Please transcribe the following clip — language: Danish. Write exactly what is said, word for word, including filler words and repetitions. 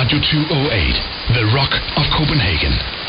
Radio two oh eight, The Rock of Copenhagen.